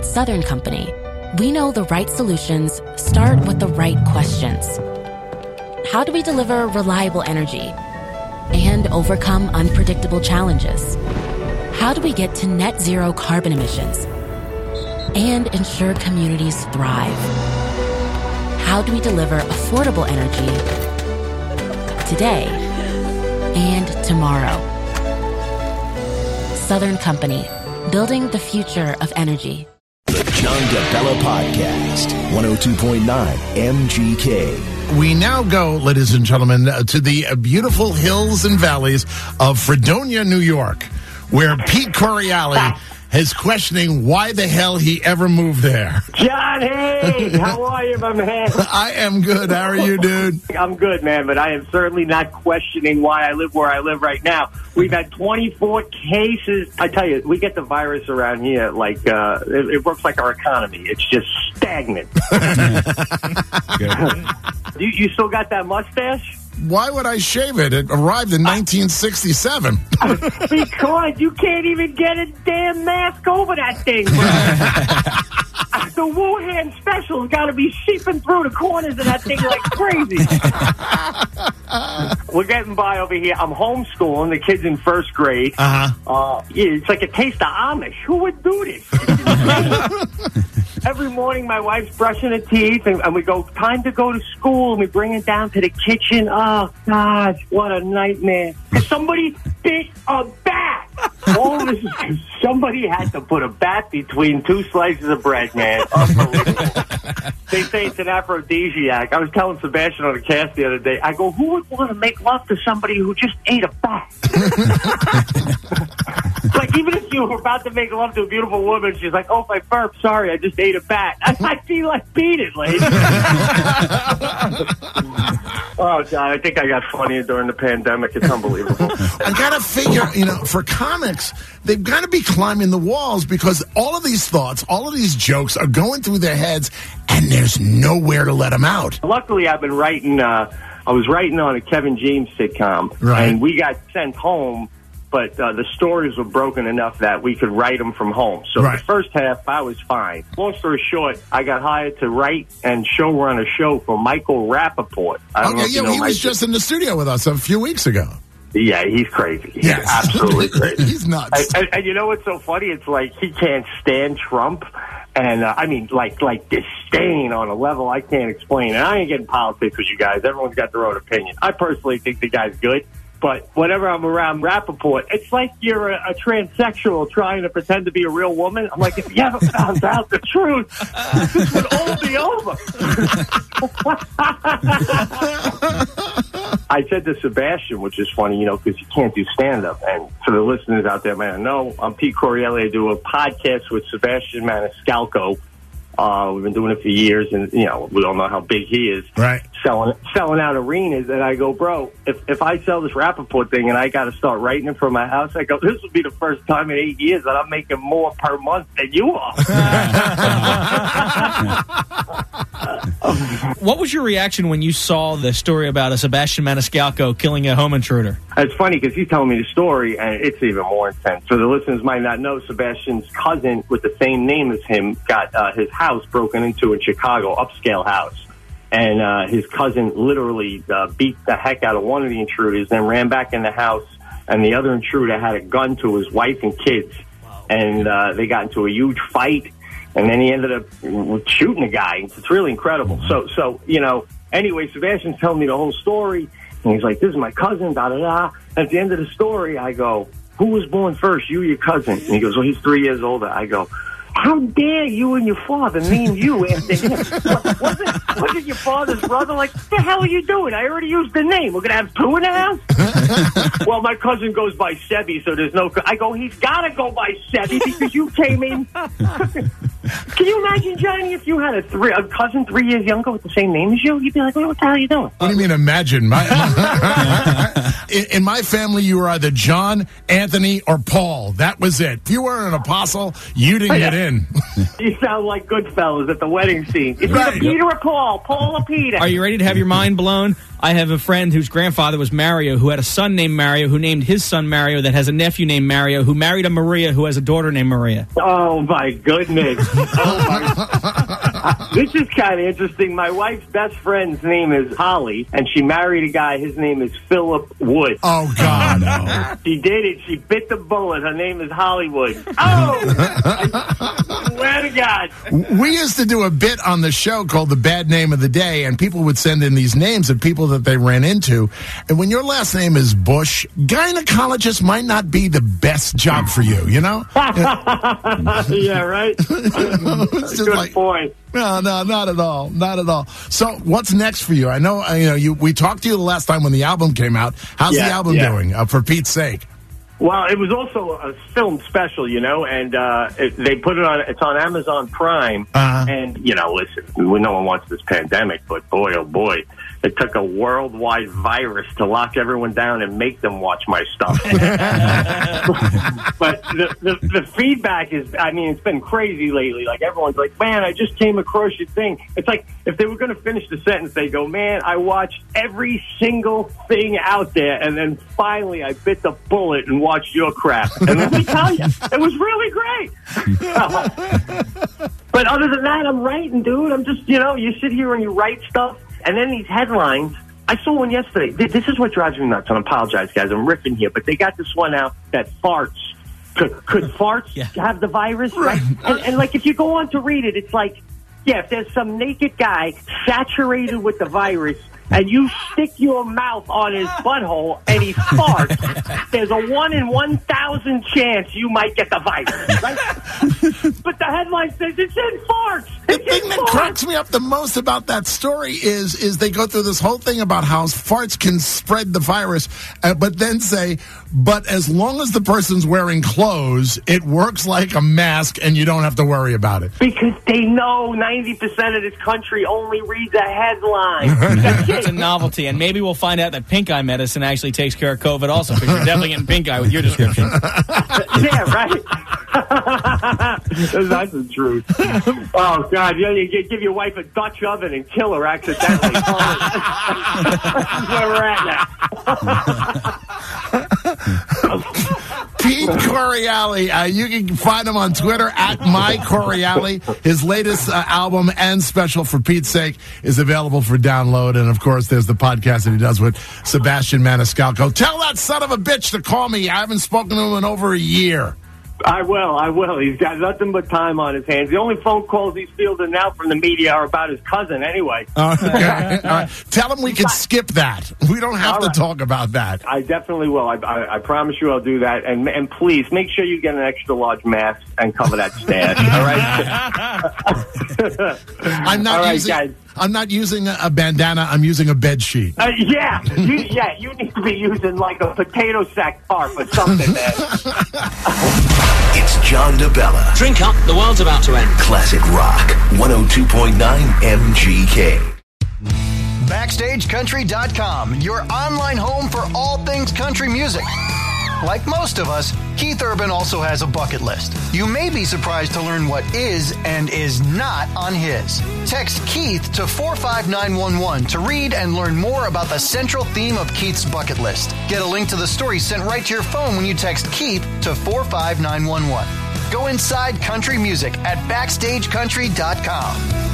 At Southern Company, we know the right solutions start with the right questions. How do we deliver reliable energy and overcome unpredictable challenges? How do we get to net zero carbon emissions and ensure communities thrive? How do we deliver affordable energy today and tomorrow? Southern Company, building the future of energy. The John DeBella Podcast, 102.9 MGK. We now go, ladies and gentlemen, to the beautiful hills and valleys of Fredonia, New York, where Pete Correale is questioning why the hell he ever moved there. John, hey, how are you, my man? I am good. How are you, dude? I'm good, man, but I am certainly not questioning why I live where I live right now. We've had 24 cases. I tell you, we get the virus around here like it works like our economy. It's just stagnant. You still got that mustache? Why would I shave it? It arrived in 1967. Because you can't even get a damn mask over that thing. The Wuhan special's got to be seeping through the corners of that thing like crazy. We're getting by over here. I'm homeschooling. The kid's in first grade. Yeah, it's like a taste of Amish. Who would do this? Every morning, my wife's brushing her teeth, and we go, time to go to school, and we bring it down to the kitchen. Oh, God, what a nightmare. Somebody bit a bat. All this is because somebody had to put a bat between two slices of bread, man. Unbelievable. They say it's an aphrodisiac. I was telling Sebastian on the cast the other day, I go, who would want to make love to somebody who just ate a bat? Like, even if you were about to make love to a beautiful woman, she's like, oh, if I burp, sorry, I just ate a bat. I'd be like, beat it, lady. Oh, God, I think I got funnier during the pandemic. It's unbelievable. I got to figure, for comics, they've got to be climbing the walls because all of these thoughts, all of these jokes are going through their heads, and there's nowhere to let them out. Luckily, I've been writing, I was writing on a Kevin James sitcom, right, and we got sent home, but the stories were broken enough that we could write them from home. So right. The first half, I was fine. Long story short, I got hired to write and showrun a show for Michael Rappaport. I don't know if you know he was just in the studio with us a few weeks ago. Yeah, he's crazy. He's yes. absolutely crazy. He's nuts. And you know what's so funny? It's like he can't stand Trump. And, I mean, like disdain on a level I can't explain. And I ain't getting politics with you guys. Everyone's got their own opinion. I personally think the guy's good. But whenever I'm around Rappaport, it's like you're a transsexual trying to pretend to be a real woman. I'm like, if you haven't found out the truth, this would all be over. I said to Sebastian, which is funny, because you can't do stand-up. And for the listeners out there, man, no, I'm Pete Correale. I do a podcast with Sebastian Maniscalco. We've been doing it for years, and, we all know how big he is. Right. Selling out arenas, and I go, bro, if I sell this Rappaport thing and I got to start writing it from my house, I go, this will be the first time in 8 years that I'm making more per month than you are. What was your reaction when you saw the story about a Sebastian Maniscalco killing a home intruder? It's funny because he's telling me the story, and it's even more intense. So the listeners might not know, Sebastian's cousin with the same name as him got his house broken into in Chicago, upscale house. And his cousin literally beat the heck out of one of the intruders, then ran back in the house, and the other intruder had a gun to his wife and kids. Wow. And they got into a huge fight, and then he ended up shooting the guy. It's really incredible. Mm-hmm. So anyway, Sebastian's telling me the whole story, and he's like, this is my cousin, da-da-da. At the end of the story, I go, who was born first, you or your cousin? And he goes, well, he's 3 years older. I go, how dare you and your father name you after him? Wasn't your father's brother? Like, what the hell are you doing? I already used the name. We're going to have two in the house? Well, my cousin goes by Sebi, so there's no... I go, he's got to go by Sebi because you came in... Can you imagine, Johnny, if you had a cousin 3 years younger with the same name as you? You'd be like, what the hell are you doing? What do you mean, imagine? In my family, you were either John, Anthony, or Paul. That was it. If you weren't an apostle, you didn't get in. You sound like Goodfellas at the wedding scene. It's either Peter or Paul or Peter. Are you ready to have your mind blown? I have a friend whose grandfather was Mario, who had a son named Mario, who named his son Mario, that has a nephew named Mario, who married a Maria, who has a daughter named Maria. Oh, my goodness. This is kind of interesting. My wife's best friend's name is Holly, and she married a guy. His name is Philip Wood. Oh, God. No. She did it. She bit the bullet. Her name is Hollywood. Oh! I swear to God. We used to do a bit on the show called The Bad Name of the Day, and people would send in these names of people that they ran into. And when your last name is Bush, gynecologist might not be the best job for you, you know? Yeah, right? It's just Good point. No, not at all. Not at all. So what's next for you? I know, we talked to you the last time when the album came out. How's the album doing, for Pete's sake? Well, it was also a film special, and they put it on. It's on Amazon Prime, and listen, no one wants this pandemic, but boy, oh boy, it took a worldwide virus to lock everyone down and make them watch my stuff. But the feedback is, it's been crazy lately. Like, everyone's like, man, I just came across your thing. It's like, if they were going to finish the sentence, they go, man, I watched every single thing out there, and then finally I bit the bullet and watched your crap. And let me tell you, it was really great. But other than that, I'm writing, dude. I'm just, you sit here and you write stuff. And then these headlines, I saw one yesterday. This is what drives me nuts. I apologize, guys. I'm riffing here. But they got this one out that farts. Could farts have the virus? Right? And like, if you go on to read it, it's like, if there's some naked guy saturated with the virus, and you stick your mouth on his butthole and he farts, there's a 1 in 1,000 chance you might get the virus, right? But the headline says it's in farts. The thing that cracks me up the most about that story is they go through this whole thing about how farts can spread the virus, but then say, but as long as the person's wearing clothes, it works like a mask and you don't have to worry about it. Because they know 90% of this country only reads a headline. It's a novelty, and maybe we'll find out that pink eye medicine actually takes care of COVID also, because you're definitely getting pink eye with your description. Yeah, right? That's the truth. Oh, God. You give your wife a Dutch oven and kill her accidentally. That's where we're at now. Pete Coriale, you can find him on Twitter at MyCoriale. His latest album and special, For Pete's Sake, is available for download. And, of course, there's the podcast that he does with Sebastian Maniscalco. Tell that son of a bitch to call me. I haven't spoken to him in over a year. I will. He's got nothing but time on his hands. The only phone calls he's fielding now from the media are about his cousin anyway. Okay. All right. Tell him we can skip that. We don't have to talk about that. I definitely will. I promise you I'll do that. And please, make sure you get an extra large mask and cover that stash. All right? I'm not using a bandana. I'm using a bed sheet. You need to be using like a potato sack tarp or something, man. It's John DeBella. Drink up, the world's about to end. Classic Rock, 102.9 MGK. BackstageCountry.com, your online home for all things country music. Like most of us, Keith Urban also has a bucket list. You may be surprised to learn what is and is not on his. Text Keith to 45911 to read and learn more about the central theme of Keith's bucket list. Get a link to the story sent right to your phone when you text Keith to 45911. Go inside country music at BackstageCountry.com.